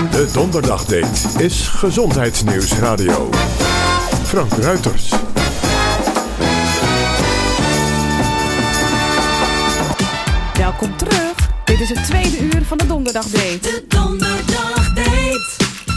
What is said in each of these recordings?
De Donderdagdate is Gezondheidsnieuws Radio. Frank Ruiters. Welkom terug. Dit is het tweede uur van de Donderdagdate. De Donderdagdate.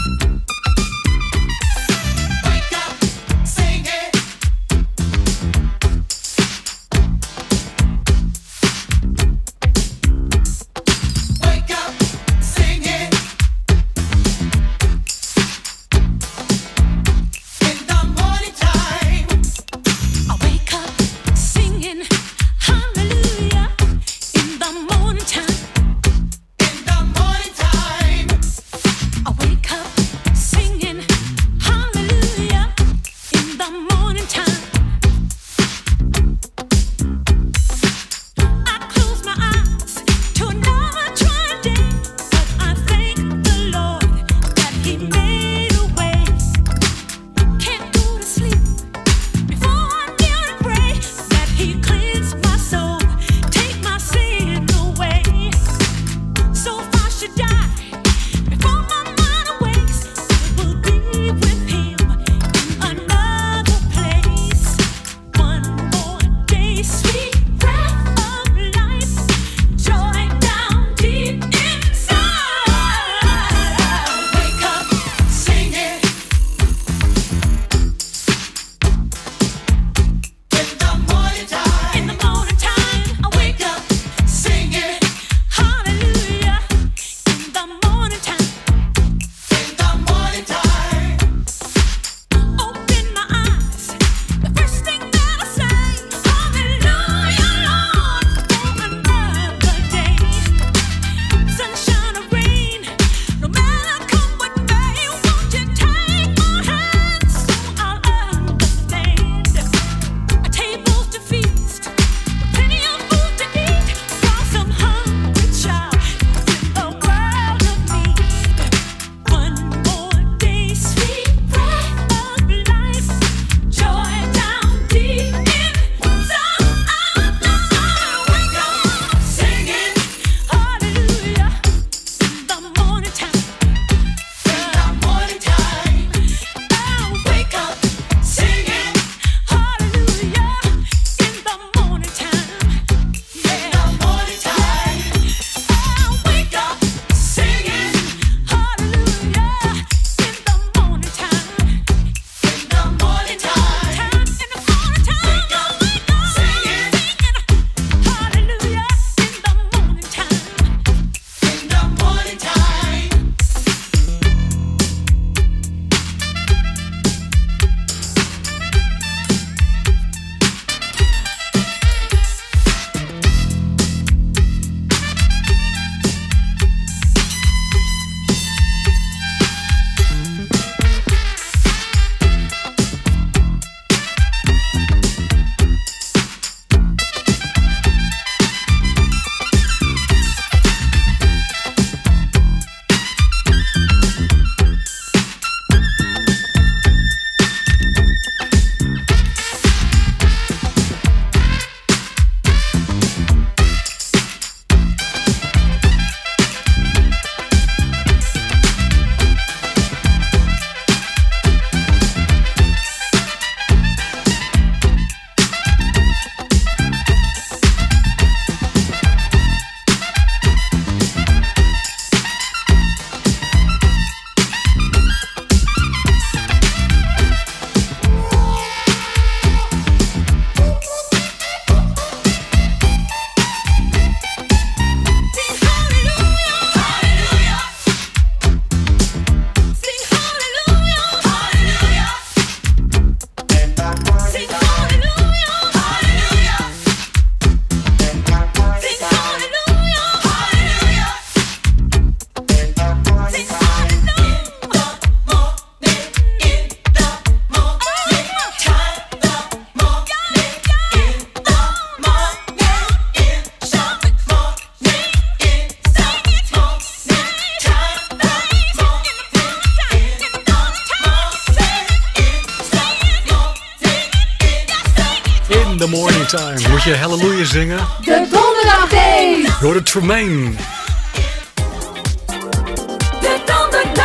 the morning time. Moet je Hallelujah zingen? De Donderdagdate. Door de Tremaine. De Donderdagdate.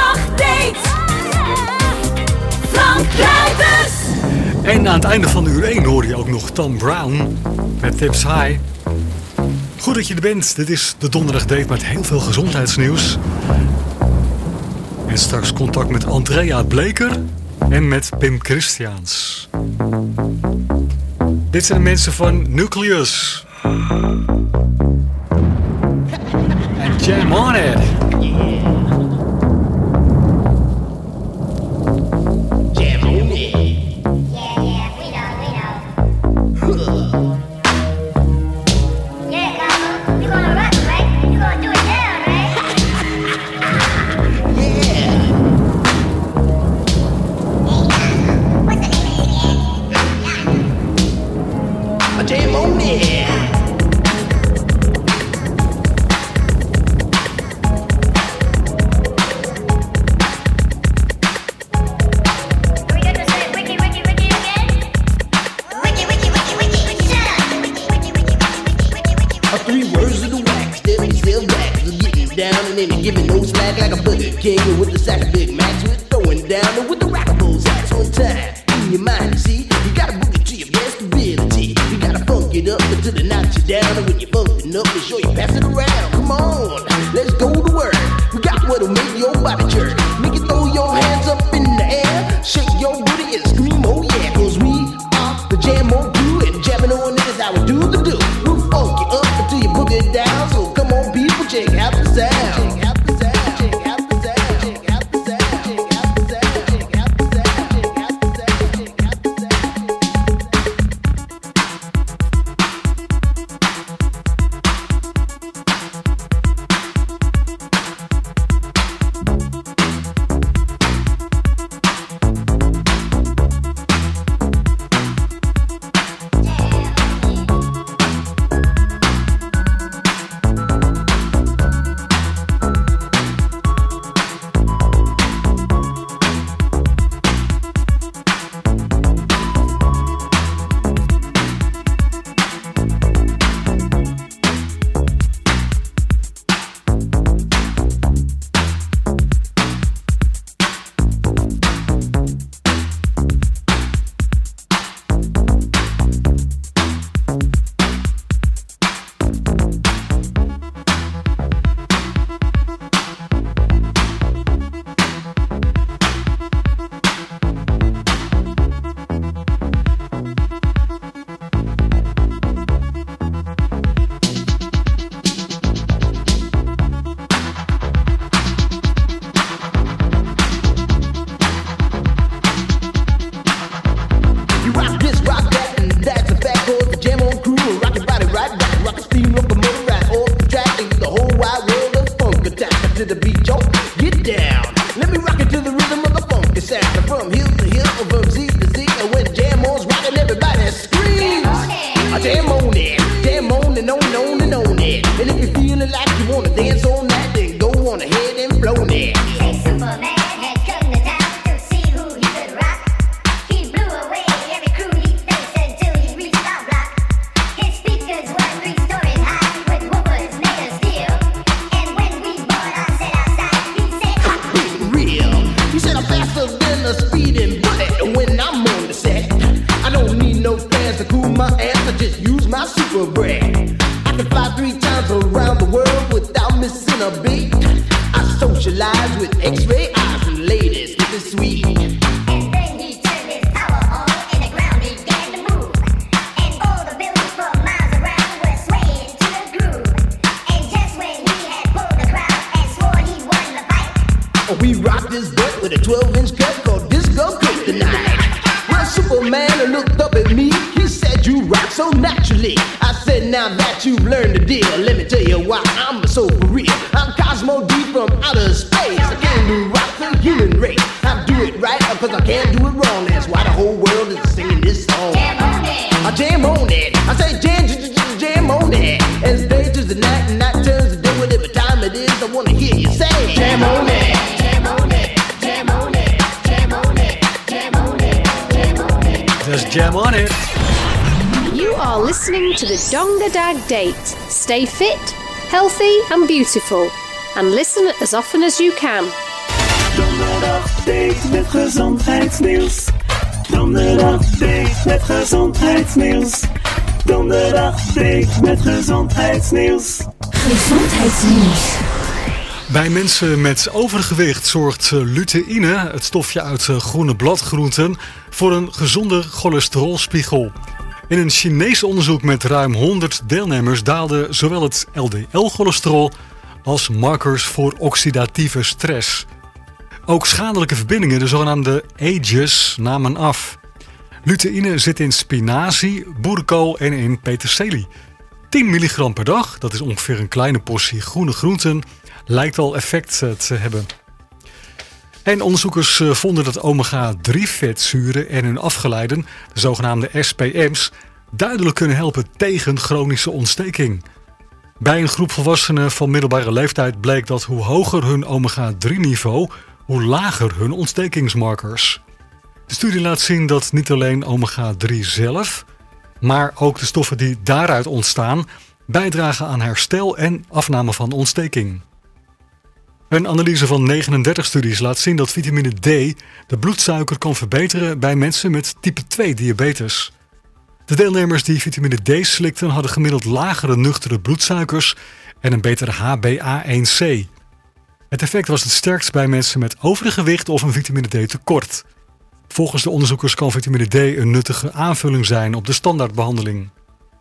En aan het einde van uur 1 hoor je ook nog Tom Brown met Tips High. Goed dat je er bent. Dit is de Donderdag Date met heel veel gezondheidsnieuws. En straks contact met Andrea Bleker en met Pim Christiaans. Dit zijn de mensen van Nucleus. En Jam on It. Donderdag Date. Stay fit, healthy and beautiful. And listen as often as you can. Donderdag Date met gezondheidsnieuws. Donderdag date met gezondheidsnieuws. Donderdag date met gezondheidsnieuws. Gezondheidsnieuws. Bij mensen met overgewicht zorgt luteïne, het stofje uit groene bladgroenten, voor een gezonde cholesterolspiegel. In een Chinees onderzoek met ruim 100 deelnemers daalde zowel het LDL-cholesterol als markers voor oxidatieve stress. Ook schadelijke verbindingen, de zogenaamde AGEs, namen af. Luteïne zit in spinazie, boerenkool en in peterselie. 10 milligram per dag, dat is ongeveer een kleine portie groene groenten, lijkt al effect te hebben. En onderzoekers vonden dat omega-3-vetzuren en hun afgeleiden, de zogenaamde SPM's, duidelijk kunnen helpen tegen chronische ontsteking. Bij een groep volwassenen van middelbare leeftijd bleek dat hoe hoger hun omega-3-niveau, hoe lager hun ontstekingsmarkers. De studie laat zien dat niet alleen omega-3 zelf, maar ook de stoffen die daaruit ontstaan, bijdragen aan herstel en afname van ontsteking. Een analyse van 39 studies laat zien dat vitamine D de bloedsuiker kan verbeteren bij mensen met type 2 diabetes. De deelnemers die vitamine D slikten hadden gemiddeld lagere nuchtere bloedsuikers en een betere HbA1c. Het effect was het sterkst bij mensen met overgewicht of een vitamine D tekort. Volgens de onderzoekers kan vitamine D een nuttige aanvulling zijn op de standaardbehandeling.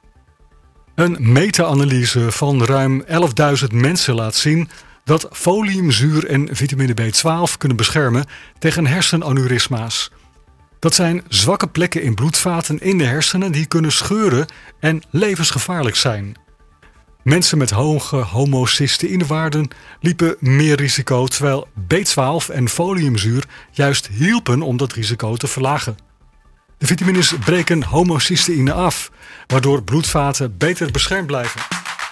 Een meta-analyse van ruim 11.000 mensen laat zien dat foliumzuur en vitamine B12 kunnen beschermen tegen hersenaneurysma's. Dat zijn zwakke plekken in bloedvaten in de hersenen die kunnen scheuren en levensgevaarlijk zijn. Mensen met hoge homocysteïnewaarden liepen meer risico, terwijl B12 en foliumzuur juist hielpen om dat risico te verlagen. De vitamines breken homocysteïne af, waardoor bloedvaten beter beschermd blijven.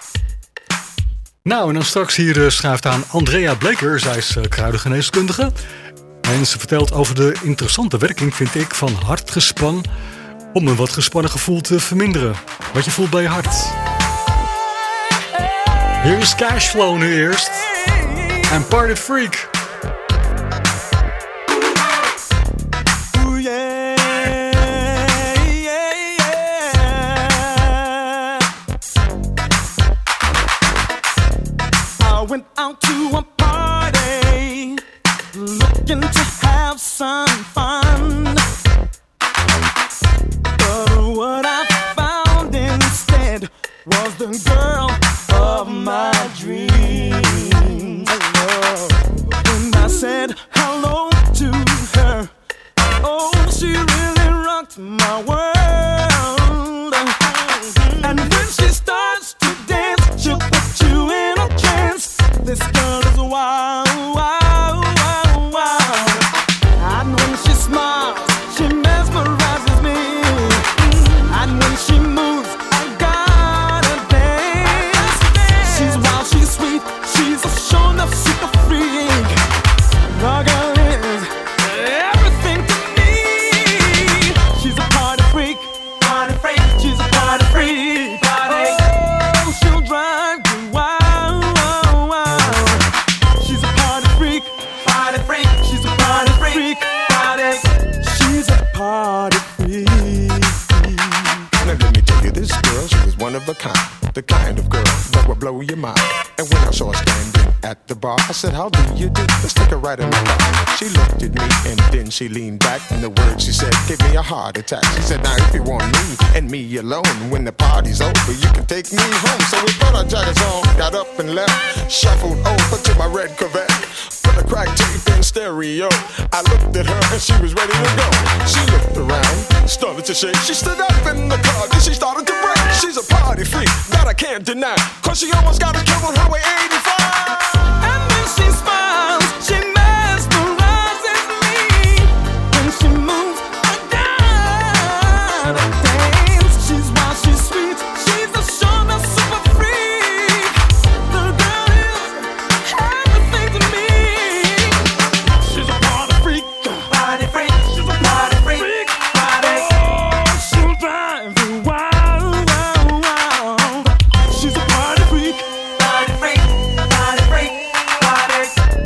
Nou, en dan straks hier schuift aan Andrea Bleker. Zij is kruidengeneeskundige. En ze vertelt over de interessante werking, vind ik, van hartgespan om een wat gespannen gevoel te verminderen. Wat je voelt bij je hart. Hier is Cashflow nu eerst. En Party Freak. Ooh, yeah, yeah, yeah. I went out to a party, looking to have some fun. But what I found instead was the girl of my dreams. When I said hello to her, oh, she really rocked my world. And when she starts to dance, she'll put you in a trance. This girl is wild, wild, wild, wild. And when she smiles, she mesmerizes me. And when she moves, I gotta dance. She's wild, she's sweet, she's a show enough super freak. The girl is everything to me. She's a party freak, she's a party freak. Oh, she'll drive you wild, wild, wild. She's a party freak, she's a party freak, she's a party freak. Now let me tell you, this girl, she was one of a kind. The kind of girl that will blow your mind. And when I saw her standing at the bar, I said, how do you do? Let's take her right in my car. She looked at me and then she leaned back, and the words she said gave me a heart attack. She said, now if you want me and me alone, when the party's over, you can take me home. So we put our jackets on, got up and left, shuffled over to my red Corvette. Put a crack tape in stereo. I looked at her and she was ready to go. She looked around, started to shake. She stood up in the car, then she started to break. She's a party freak, that I can't deny, cause she almost got us killed on Highway 85. And when she smiles, she mesmerizes me. When she moves, I gotta dance. She's wild, she's sweet, she's a show enough super freak. The girl is everything to me. She's a party freak, she's a party freak, oh, she'll drive you wild, wild, wild. She's a party freak,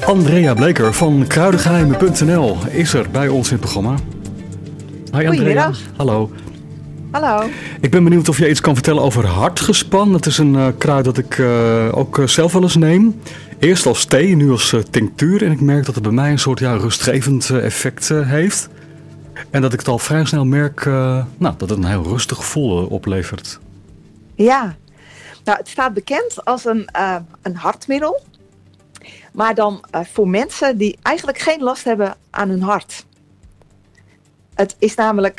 Andrea Bleker van kruidengeheimen.nl is er bij ons in het programma. Hi Andrea. Goedemiddag. Hallo. Hallo. Ik ben benieuwd of je iets kan vertellen over hartgespan. Dat is een kruid dat ik ook zelf wel eens neem. Eerst als thee, nu als tinctuur. En ik merk dat het bij mij een soort rustgevend effect heeft. En dat ik het al vrij snel merk dat het een heel rustig gevoel oplevert. Ja, nou het staat bekend als een hartmiddel. Maar dan voor mensen die eigenlijk geen last hebben aan hun hart. Het is namelijk,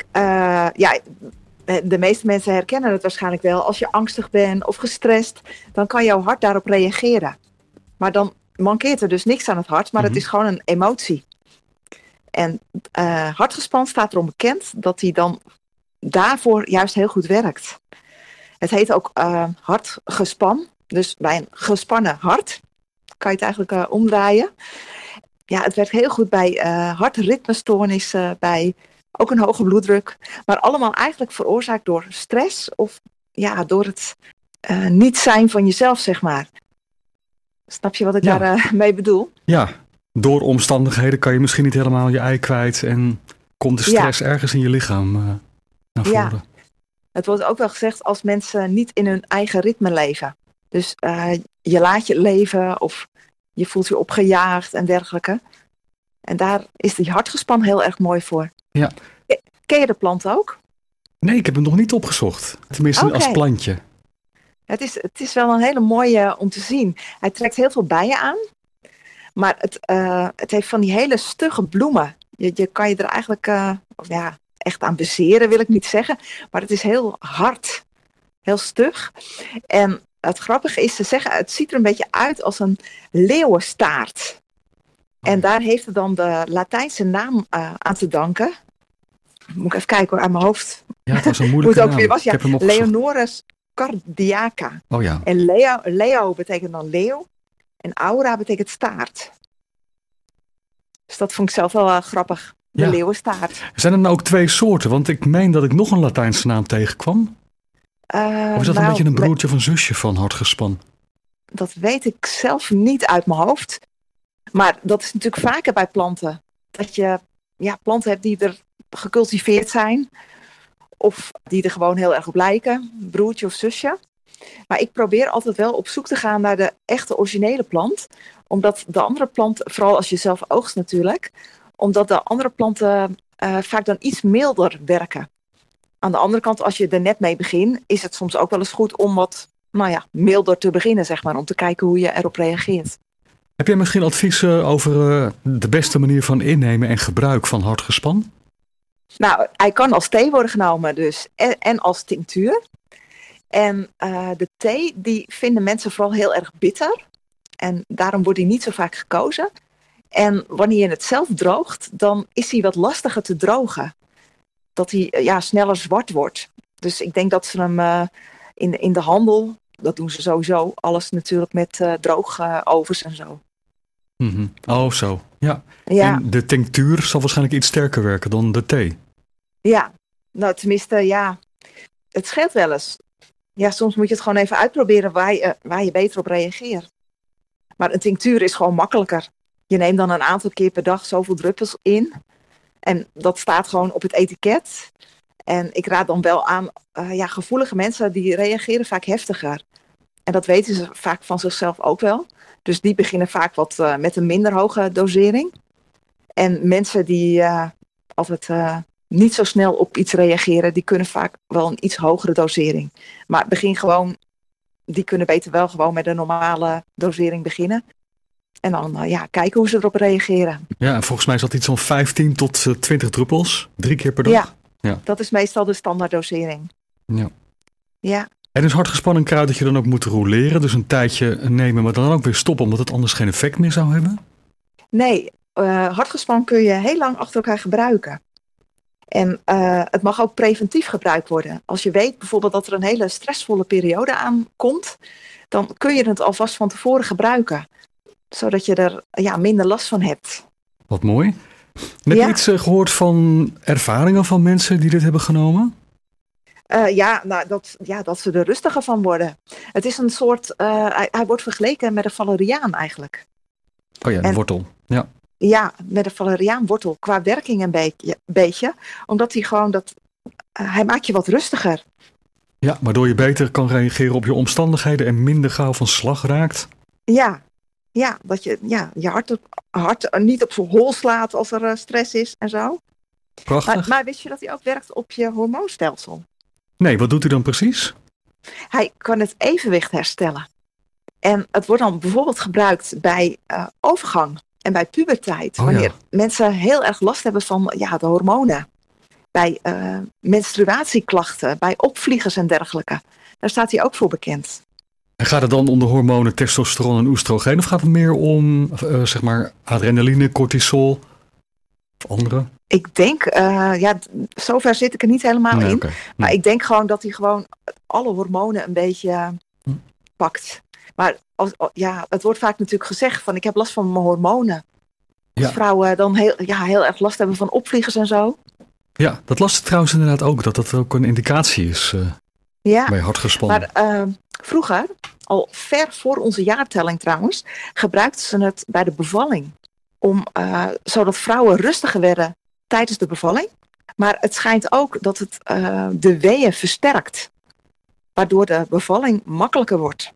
de meeste mensen herkennen het waarschijnlijk wel. Als je angstig bent of gestrest, dan kan jouw hart daarop reageren. Maar dan mankeert er dus niks aan het hart, maar het is gewoon een emotie. En hartgespan staat erom bekend dat hij dan daarvoor juist heel goed werkt. Het heet ook hartgespan. Dus bij een gespannen hart kan je het eigenlijk omdraaien. Ja, het werkt heel goed bij hartritmestoornissen, bij ook een hoge bloeddruk. Maar allemaal eigenlijk veroorzaakt door stress of door het niet zijn van jezelf, zeg maar. Snap je wat ik daarmee bedoel? Ja, door omstandigheden kan je misschien niet helemaal je ei kwijt en komt de stress ergens in je lichaam naar voren. Ja, het wordt ook wel gezegd als mensen niet in hun eigen ritme leven. Dus je laat je leven of je voelt je opgejaagd en dergelijke. En daar is die hartgespan heel erg mooi voor. Ja. Ken je de plant ook? Nee, ik heb hem nog niet opgezocht. Tenminste als plantje. Het is wel een hele mooie om te zien. Hij trekt heel veel bijen aan. Maar het heeft van die hele stugge bloemen. Je kan je er eigenlijk echt aan bezeren, wil ik niet zeggen. Maar het is heel hard. Heel stug. En het grappige is te zeggen, het ziet er een beetje uit als een leeuwenstaart. En daar heeft het dan de Latijnse naam aan te danken. Moet ik even kijken hoor, aan mijn hoofd. Ja, het was een moeilijke naam. Was, ja, Leonoris cardiaca. Oh ja. En Leo betekent dan leeuw. En aura betekent staart. Dus dat vond ik zelf wel grappig. De leeuwenstaart. Zijn er nou ook 2 soorten? Want ik meen dat ik nog een Latijnse naam tegenkwam. Of is dat een beetje een broertje of een zusje van hartgespan? Dat weet ik zelf niet uit mijn hoofd. Maar dat is natuurlijk vaker bij planten. Dat je planten hebt die er gecultiveerd zijn. Of die er gewoon heel erg op lijken. Broertje of zusje. Maar ik probeer altijd wel op zoek te gaan naar de echte originele plant. Omdat de andere planten, vooral als je zelf oogst natuurlijk. Omdat de andere planten vaak dan iets milder werken. Aan de andere kant, als je er net mee begint, is het soms ook wel eens goed om wat milder te beginnen, zeg maar. Om te kijken hoe je erop reageert. Heb jij misschien adviezen over de beste manier van innemen en gebruik van hartgespan? Nou, hij kan als thee worden genomen dus. En als tinctuur. En de thee, die vinden mensen vooral heel erg bitter. En daarom wordt hij niet zo vaak gekozen. En wanneer je het zelf droogt, dan is hij wat lastiger te drogen. Dat hij sneller zwart wordt. Dus ik denk dat ze hem in de handel, dat doen ze sowieso, alles natuurlijk met droogovens en zo. Mm-hmm. Oh, zo. Ja. En de tinctuur zal waarschijnlijk iets sterker werken dan de thee. Ja, nou tenminste, het scheelt wel eens. Ja, soms moet je het gewoon even uitproberen waar je beter op reageert. Maar een tinctuur is gewoon makkelijker. Je neemt dan een aantal keer per dag zoveel druppels in. En dat staat gewoon op het etiket. En ik raad dan wel aan, gevoelige mensen die reageren vaak heftiger. En dat weten ze vaak van zichzelf ook wel. Dus die beginnen vaak met een minder hoge dosering. En mensen die altijd niet zo snel op iets reageren, die kunnen vaak wel een iets hogere dosering. Maar die kunnen beter wel gewoon met een normale dosering beginnen. En dan kijken hoe ze erop reageren. Ja, en volgens mij is dat iets van 15 tot 20 druppels. 3 keer per dag. Ja, dat is meestal de standaarddosering. Ja. En is hartgespannen kruid dat je dan ook moet roleren? Dus een tijdje nemen, maar dan ook weer stoppen, omdat het anders geen effect meer zou hebben? Nee, hartgespan kun je heel lang achter elkaar gebruiken. En het mag ook preventief gebruikt worden. Als je weet bijvoorbeeld dat er een hele stressvolle periode aankomt, dan kun je het alvast van tevoren gebruiken. Zodat je er minder last van hebt. Wat mooi. Heb je iets gehoord van ervaringen van mensen die dit hebben genomen? Dat ze er rustiger van worden. Het is een soort, hij wordt vergeleken met een valeriaan eigenlijk. Oh ja, de wortel. Ja. Ja, met de valeriaanwortel qua werking een beetje. Omdat hij gewoon hij maakt je wat rustiger. Ja, waardoor je beter kan reageren op je omstandigheden en minder gauw van slag raakt. Ja, dat je je hart niet op zijn hol slaat als er stress is en zo. Prachtig. Maar wist je dat hij ook werkt op je hormoonstelsel? Nee, wat doet hij dan precies? Hij kan het evenwicht herstellen. En het wordt dan bijvoorbeeld gebruikt bij overgang en bij puberteit. Wanneer mensen heel erg last hebben van de hormonen. Bij menstruatieklachten, bij opvliegers en dergelijke. Daar staat hij ook voor bekend. En gaat het dan om de hormonen testosteron en oestrogeen? Of gaat het meer om zeg maar adrenaline, cortisol of andere? Ik denk, zover zit ik er niet helemaal in. Okay. Maar ik denk gewoon dat hij gewoon alle hormonen een beetje pakt. Maar het wordt vaak natuurlijk gezegd van ik heb last van mijn hormonen. Ja. Als vrouwen dan heel erg last hebben van opvliegers en zo. Ja, dat las ik trouwens inderdaad ook. Dat ook een indicatie is bij hartgespannen. Maar vroeger, al ver voor onze jaartelling trouwens, gebruikten ze het bij de bevalling. Zodat vrouwen rustiger werden tijdens de bevalling. Maar het schijnt ook dat het de weeën versterkt. Waardoor de bevalling makkelijker wordt.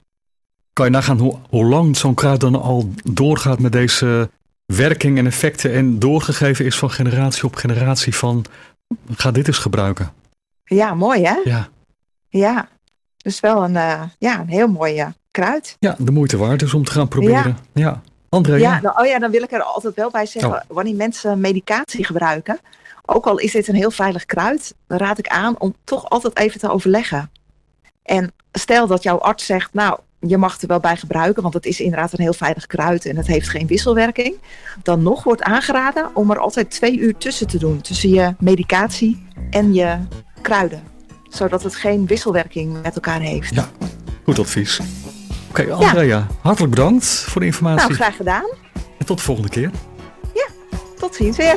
Kan je nagaan hoe lang zo'n kruid dan al doorgaat met deze werking en effecten en doorgegeven is van generatie op generatie van ga dit eens gebruiken. Ja, mooi hè? Ja. Dus wel een heel mooi kruid. Ja, de moeite waard is om te gaan proberen. Ja. André? Dan wil ik er altijd wel bij zeggen, wanneer mensen medicatie gebruiken, ook al is dit een heel veilig kruid, dan raad ik aan om toch altijd even te overleggen. En stel dat jouw arts zegt, nou, je mag het er wel bij gebruiken, want het is inderdaad een heel veilig kruid en het heeft geen wisselwerking. Dan nog wordt aangeraden om er altijd 2 uur tussen te doen, tussen je medicatie en je kruiden. Zodat het geen wisselwerking met elkaar heeft. Ja, goed advies. Oké, Andrea, hartelijk bedankt voor de informatie. Nou, graag gedaan. En tot de volgende keer. Ja, tot ziens weer.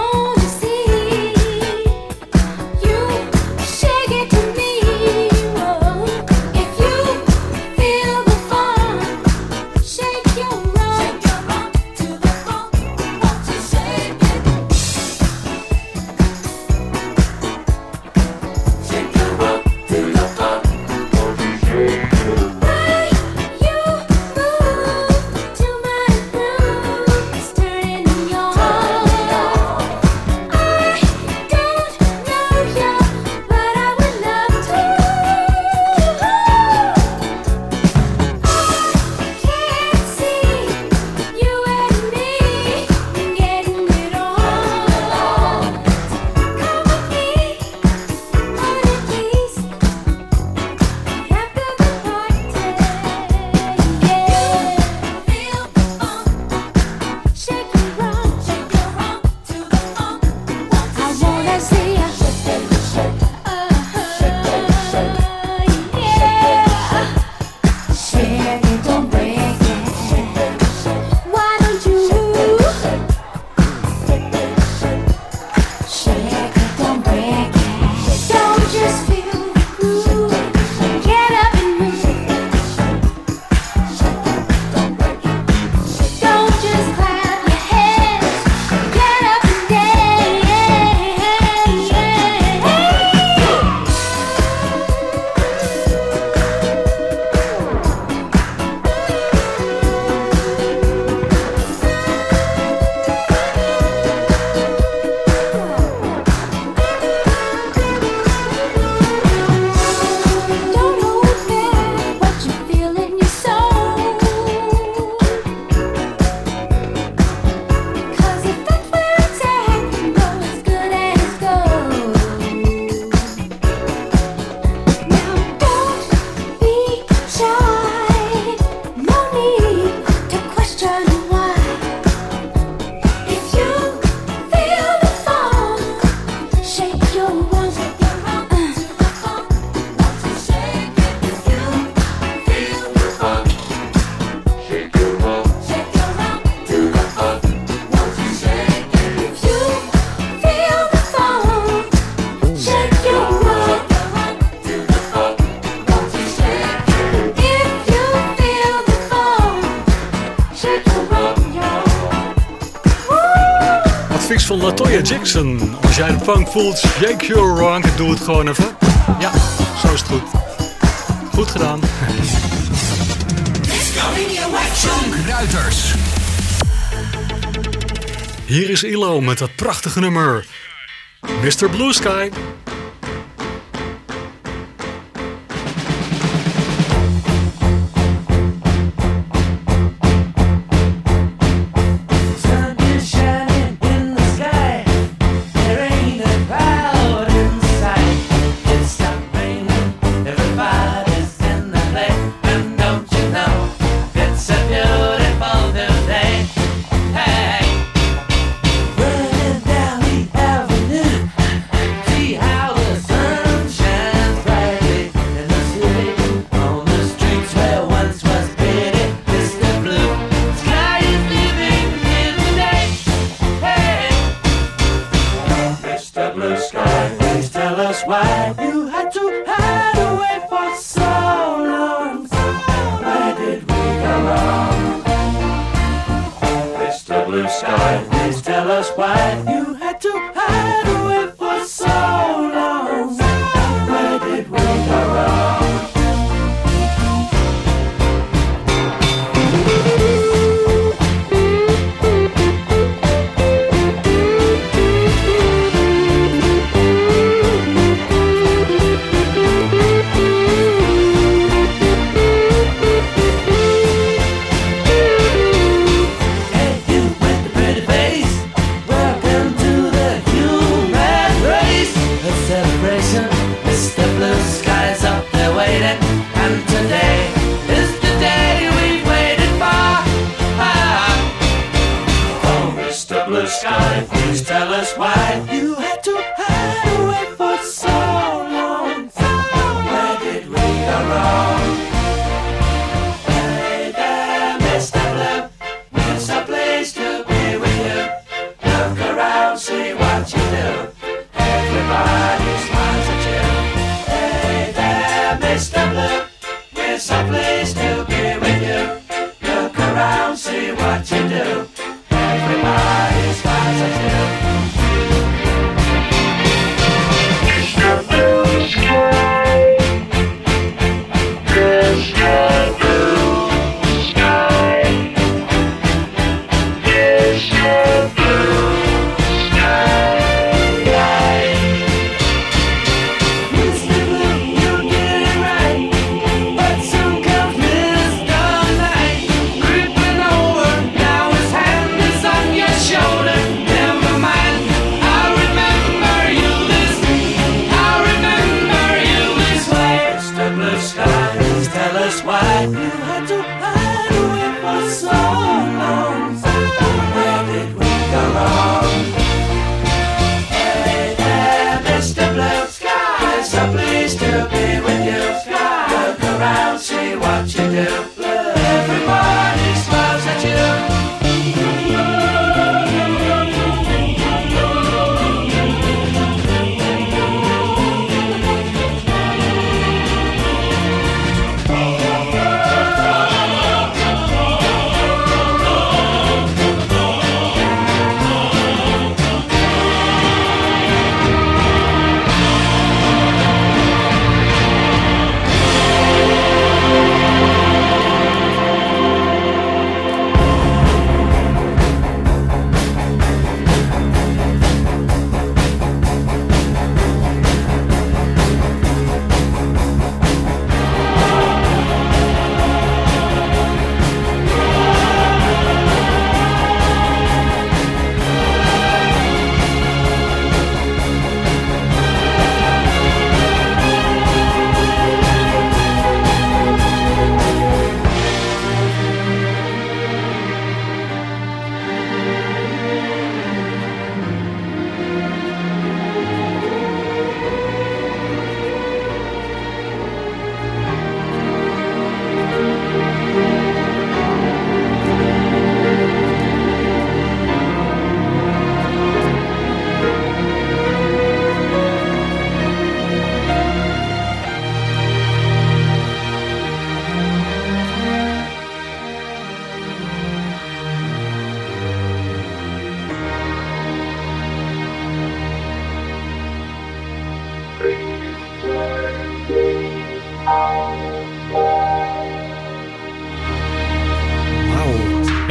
Shake it to me. advies van LaToya Jackson. Als jij de funk voelt, shake your rank en doe het gewoon even. Ja, zo is het goed. Goed gedaan. Frank Ruiters. Hier is ILO met dat prachtige nummer. Mr. Blue Sky.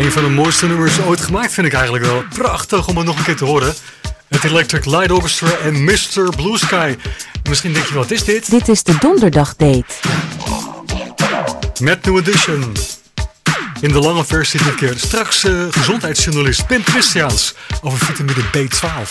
Een van de mooiste nummers ooit gemaakt vind ik eigenlijk wel. Prachtig om het nog een keer te horen. Het Electric Light Orchestra en Mr. Blue Sky. Misschien denk je, wat is dit? Dit is de Donderdagdate. Met New Edition. In de lange versie dit keer. Straks gezondheidsjournalist Pim Christiaans over vitamine B12.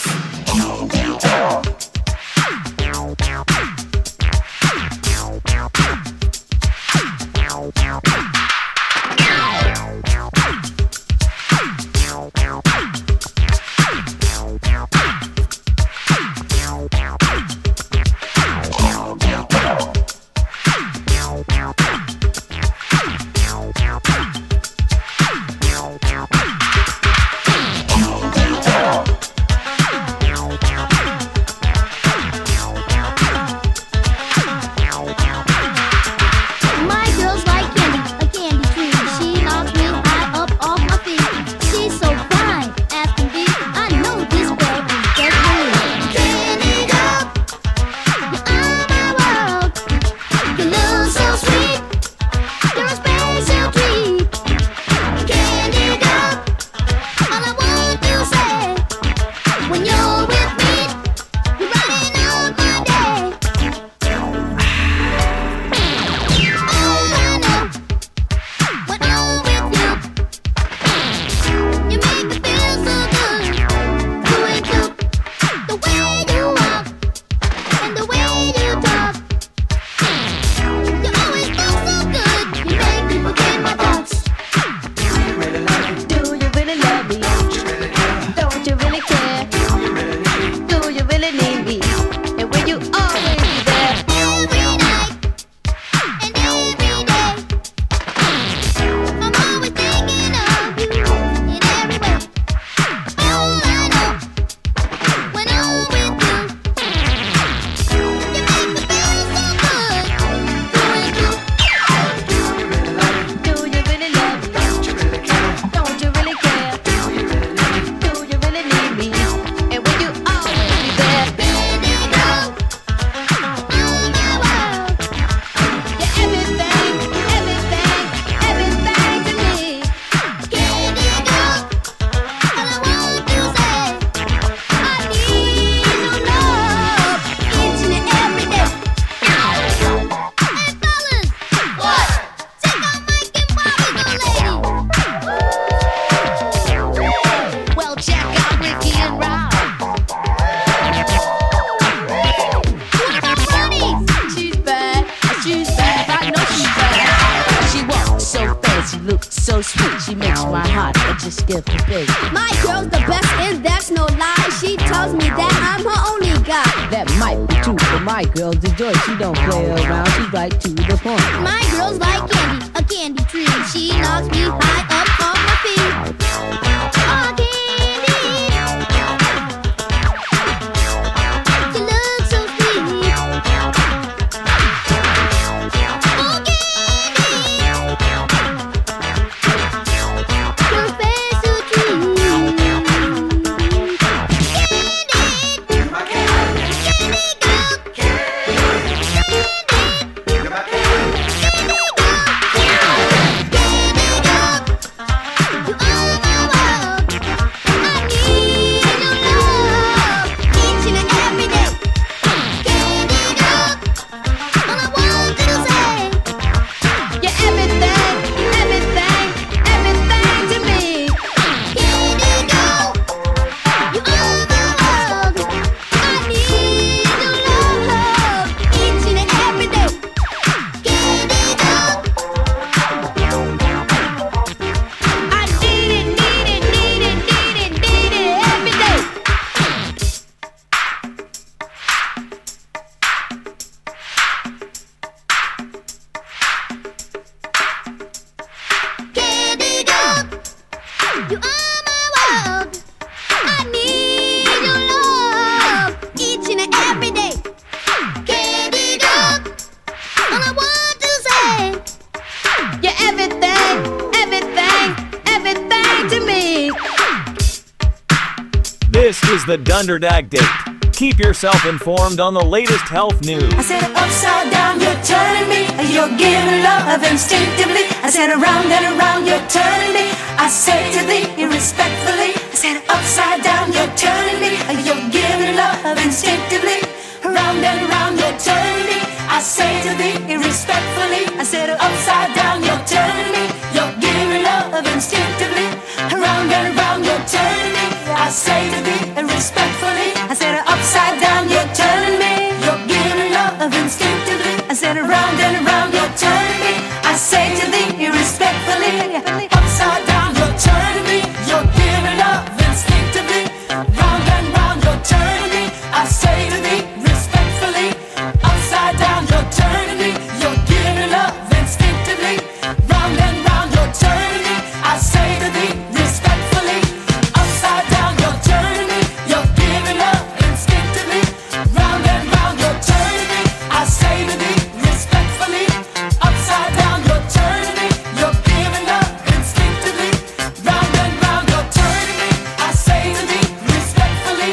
This is the Dunderdog Date. keep yourself informed on the latest health news. I said upside down, you're turning me. You're giving love instinctively. I said around and around, you're turning me. I say to thee irrespectfully. I said upside down, you're turning me. You're giving love instinctively. Around and around, you're turning me. I say to thee irrespectfully. I said upside down, you're turning me. You're giving love instinctively. Around and around, you're turning me. I say to thee respectfully. I said upside down, you're turning me. You're giving love instinctively. I said around and around, you're turning me. I say to thee respectfully. Upside down, you're turning me. You're giving love instinctively. Round and round, you're turning me. I say to thee respectfully. Upside down, you're turning me. You're giving love instinctively. Round and round, you're turning me. I say to thee respectfully. Upside down, you're turning me. You're giving love instinctively. Round and round, you're turning me. I say to thee respectfully. Upside down, you're turning me. You're giving love instinctively. Round and round, you're turning me. I say to thee respectfully.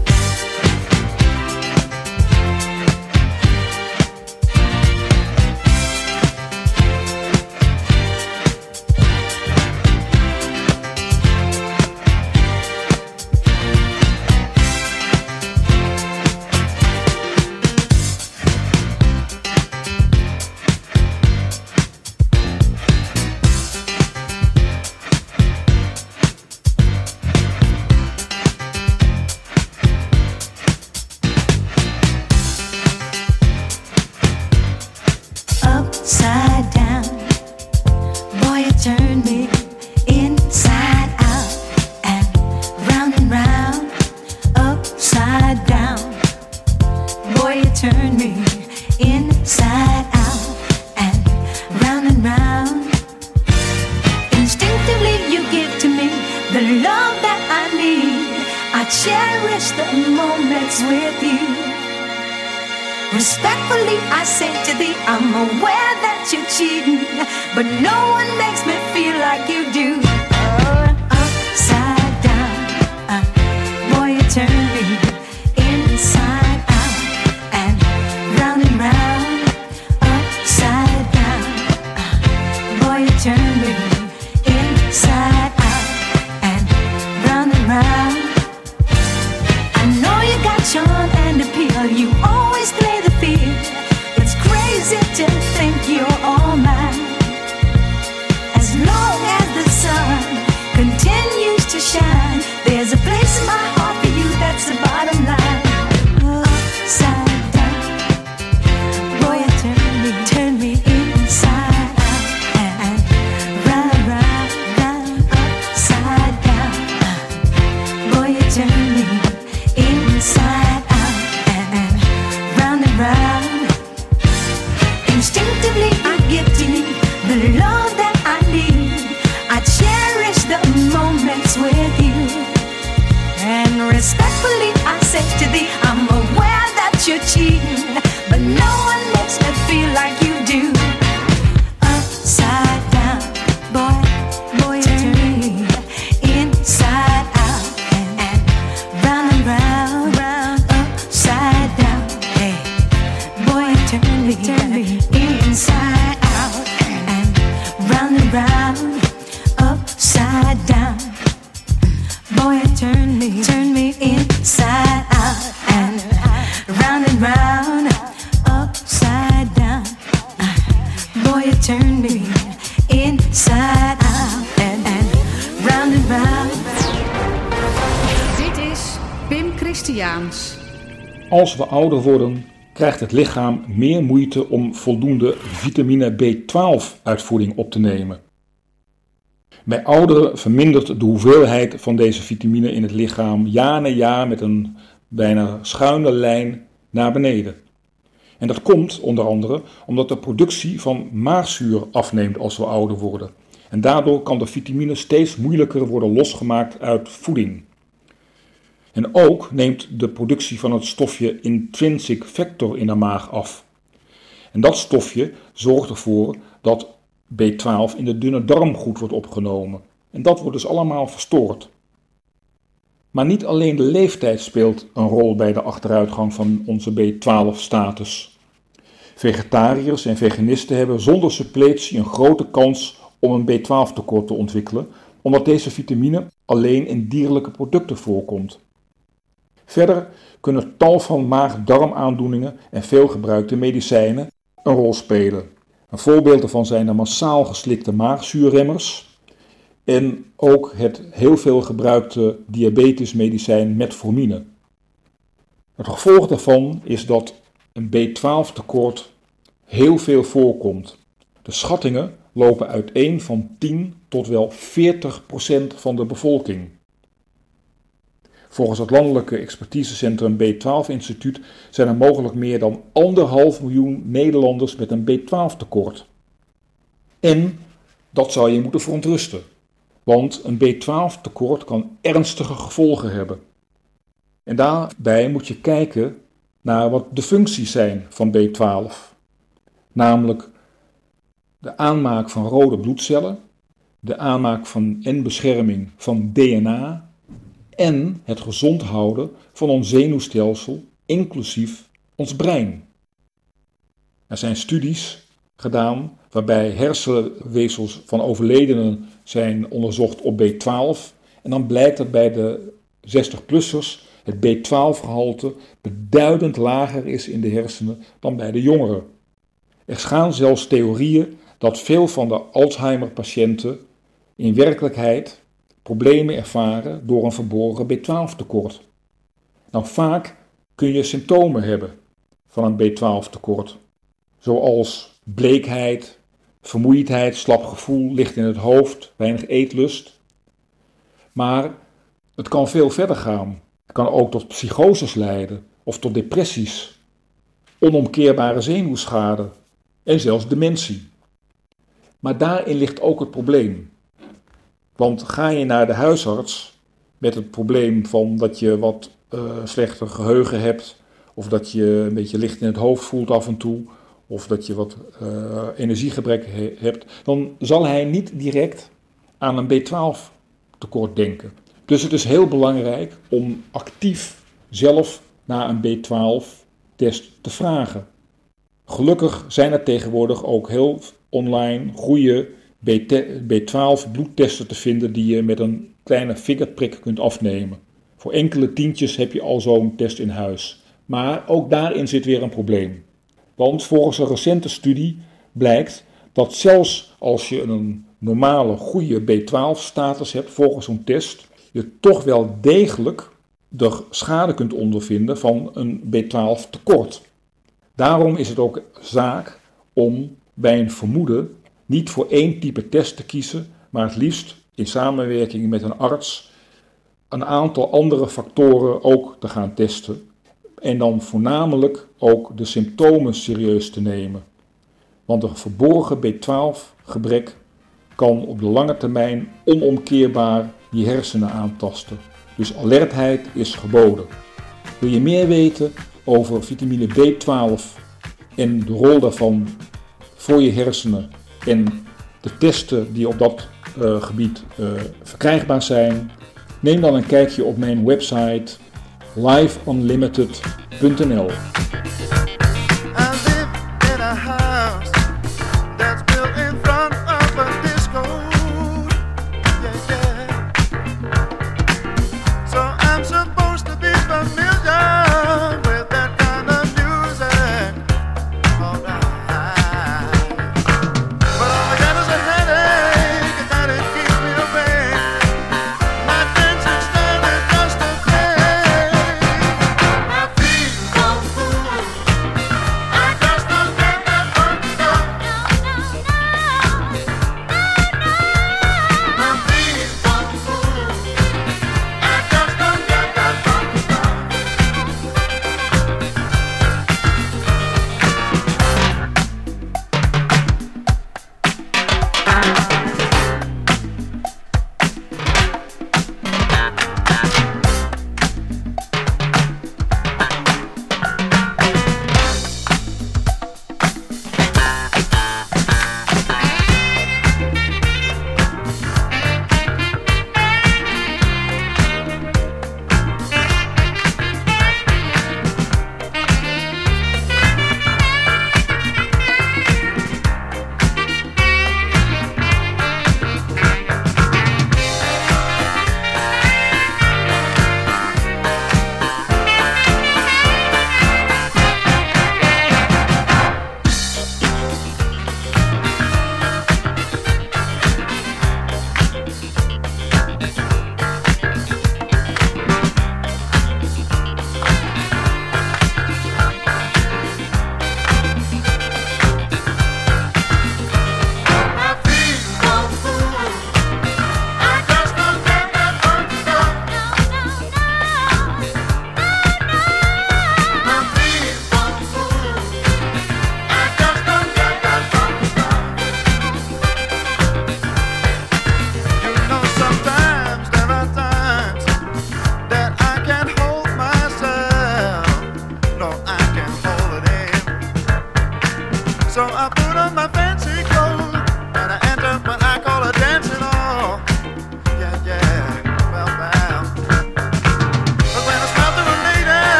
Upside down, boy, you turn me inside out and round, upside down. Boy, you turn me inside out and round. Instinctively you give to me the love that I need. I cherish the moments with you. Respectfully I say to thee, I'm aware that you're cheating, but no one makes me feel like you do. Upside down, boy, you turn me inside out and round. Upside down, boy, you turn me inside out and round. I know you got charm and appeal. You always play the field. It's crazy to think you're all mine. As long as the sun continues to shine, there's a place in my heart for you. That's the bottom line. Upside down, boy, you turn me inside out and round. Upside down, boy, you turn me inside out and round. Instinctively I give to you the love that I need. I cherish the moments with you. And respectfully I say to thee, I'm aware that you're cheating, but no one makes me feel like you do. Upside down, boy, you turn me inside out and round. Upside down, hey, boy, you turn me inside out and round. Upside down, boy, you turn me inside out and round. Upside down, boy, you turn me inside out and round. Dit is Pim Christiaans. Als we ouder worden, krijgt het lichaam meer moeite om voldoende vitamine B12-uitvoering op te nemen. Bij ouderen vermindert de hoeveelheid van deze vitamine in het lichaam jaar na jaar met een bijna schuine lijn naar beneden. En dat komt onder andere omdat de productie van maagzuur afneemt als we ouder worden. En daardoor kan de vitamine steeds moeilijker worden losgemaakt uit voeding. En ook neemt de productie van het stofje intrinsic factor in de maag af. En dat stofje zorgt ervoor dat B12 in de dunne darm goed wordt opgenomen. En dat wordt dus allemaal verstoord. Maar niet alleen de leeftijd speelt een rol bij de achteruitgang van onze B12-status. Vegetariërs en veganisten hebben zonder suppletie een grote kans om een B12-tekort te ontwikkelen, omdat deze vitamine alleen in dierlijke producten voorkomt. Verder kunnen tal van maag-darmaandoeningen en veelgebruikte medicijnen een rol spelen. Een voorbeeld daarvan zijn de massaal geslikte maagzuurremmers en ook het heel veel gebruikte diabetesmedicijn metformine. Het gevolg daarvan is dat een B12 tekort heel veel voorkomt. De schattingen lopen uiteen van 10 tot wel 40% van de bevolking. Volgens het Landelijke Expertisecentrum B12 Instituut zijn er mogelijk meer dan 1,5 miljoen Nederlanders met een B12 tekort. En dat zou je moeten verontrusten, want een B12 tekort kan ernstige gevolgen hebben. En daarbij moet je kijken naar wat de functies zijn van B12. Namelijk de aanmaak van rode bloedcellen, de aanmaak van en bescherming van DNA en het gezond houden van ons zenuwstelsel, inclusief ons brein. Er zijn studies gedaan waarbij hersenweefsels van overledenen zijn onderzocht op B12 en dan blijkt dat bij de 60-plussers het B12-gehalte beduidend lager is in de hersenen dan bij de jongeren. Er gaan zelfs theorieën dat veel van de Alzheimer-patiënten in werkelijkheid problemen ervaren door een verborgen B12-tekort. Nou, vaak kun je symptomen hebben van een B12-tekort, zoals bleekheid, vermoeidheid, slap gevoel, licht in het hoofd, weinig eetlust. Maar het kan veel verder gaan. Het kan ook tot psychoses leiden of tot depressies, onomkeerbare zenuwschade en zelfs dementie. Maar daarin ligt ook het probleem. Want ga je naar de huisarts met het probleem van dat je wat slechter geheugen hebt, of dat je een beetje licht in het hoofd voelt af en toe, of dat je wat energiegebrek hebt, dan zal hij niet direct aan een B12 tekort denken. Dus het is heel belangrijk om actief zelf naar een B12-test te vragen. Gelukkig zijn er tegenwoordig ook heel online goede B12 bloedtesten te vinden die je met een kleine vingerprik kunt afnemen. Voor enkele tientjes heb je al zo'n test in huis. Maar ook daarin zit weer een probleem. Want volgens een recente studie blijkt dat zelfs als je een normale goede B12-status hebt volgens zo'n test, je toch wel degelijk de schade kunt ondervinden van een B12 tekort. Daarom is het ook zaak om bij een vermoeden niet voor één type test te kiezen, maar het liefst in samenwerking met een arts een aantal andere factoren ook te gaan testen. En dan voornamelijk ook de symptomen serieus te nemen. Want een verborgen B12-gebrek kan op de lange termijn onomkeerbaar je hersenen aantasten. Dus alertheid is geboden. Wil je meer weten over vitamine B12 en de rol daarvan voor je hersenen en de testen die op dat gebied verkrijgbaar zijn? Neem dan een kijkje op mijn website lifeunlimited.nl.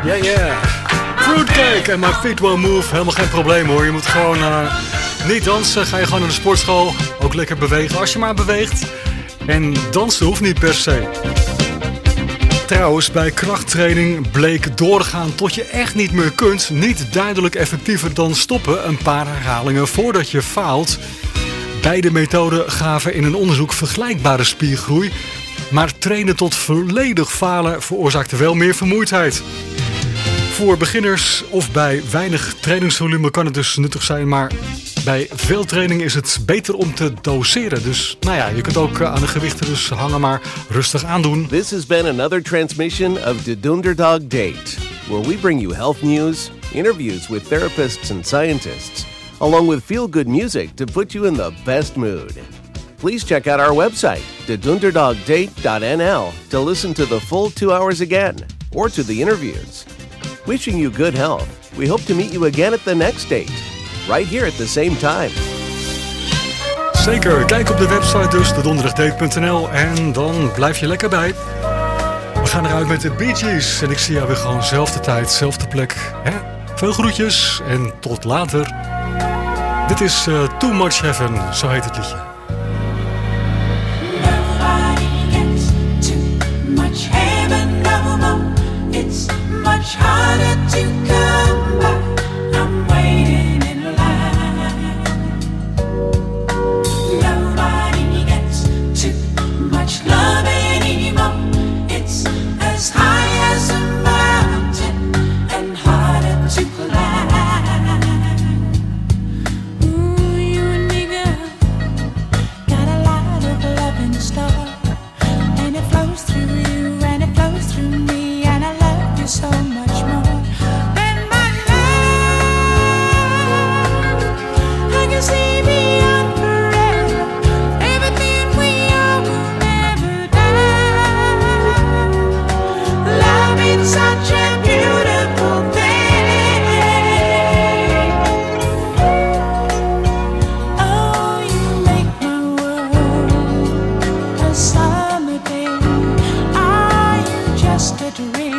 Yeah. Fruitcake en My Feet Won't Move. Helemaal geen probleem hoor. Je moet gewoon niet dansen. Ga je gewoon naar de sportschool. Ook lekker bewegen als je maar beweegt. En dansen hoeft niet per se. Trouwens, bij krachttraining bleek doorgaan tot je echt niet meer kunt niet duidelijk effectiever dan stoppen een paar herhalingen voordat je faalt. Beide methoden gaven in een onderzoek vergelijkbare spiergroei, maar trainen tot volledig falen veroorzaakte wel meer vermoeidheid. Voor beginners of bij weinig trainingsvolume kan het dus nuttig zijn, maar bij veel training is het beter om te doseren. Dus nou ja, je kunt ook aan de gewichten dus hangen, maar rustig aandoen. This has been another transmission of the Dunderdog Date, where we bring you health news, interviews with therapists and scientists, along with feel-good music to put you in the best mood. Please check out our website, thedunderdogdate.nl, to listen to the full 2 hours again, or to the interviews. Wishing you good health. We hope to meet you again at the next date, right here at the same time. Zeker, kijk op de website dus, thedonderdagdate.nl, en dan blijf je lekker bij. We gaan eruit met de Bee Gees en ik zie jou weer gewoon zelfde tijd, zelfde plek. Hè? Veel groetjes en tot later. Dit is Too Much Heaven, zo heet het liedje. It's much harder to come by. I'm waiting in line. Nobody gets too much love anymore. It's as high as a mountain and harder to climb. Ooh, you and me, girl, got a lot of love in store, and it flows through you and it flows through me. So much more than my love. I can see beyond forever. Everything we are will never die. Love is such a beautiful thing. Oh, you make my world a summer day. Are you just a dream?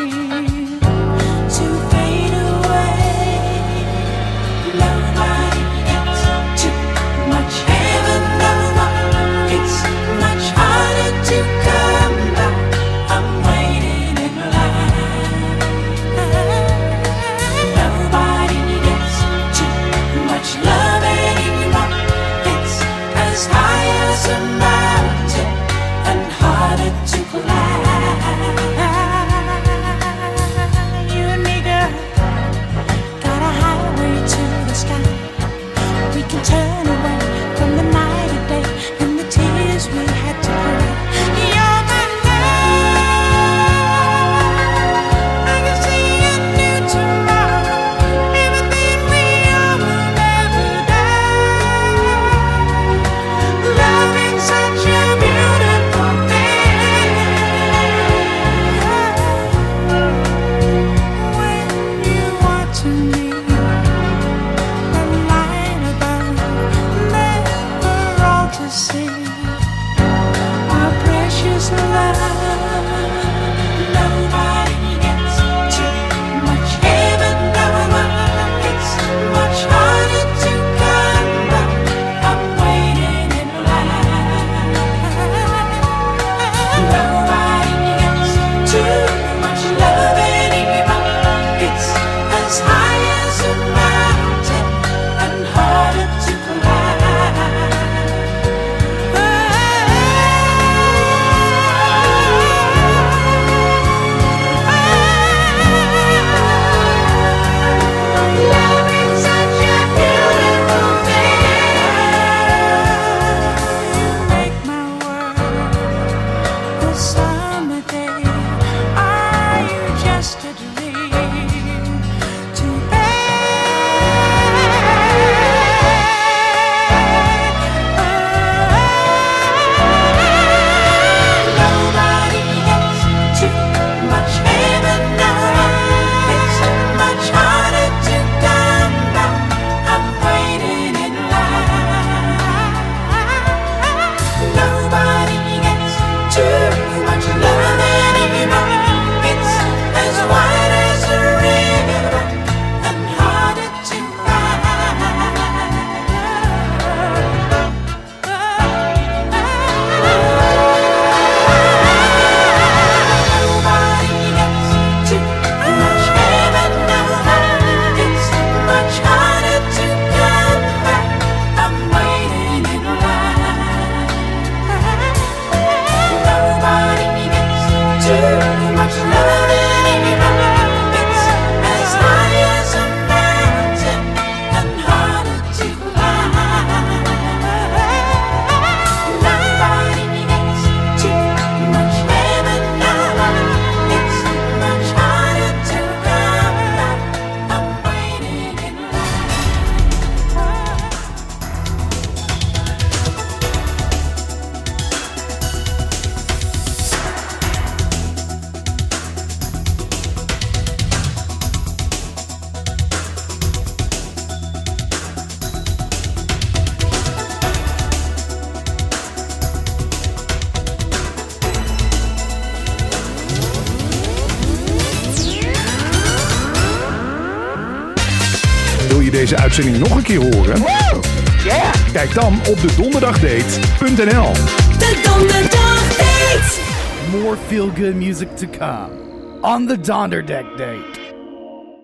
je deze uitzending nog een keer horen? Yeah. Kijk dan op de donderdagdate.nl. De Donderdag Date. More feel-good music to come on the Donderdag Date.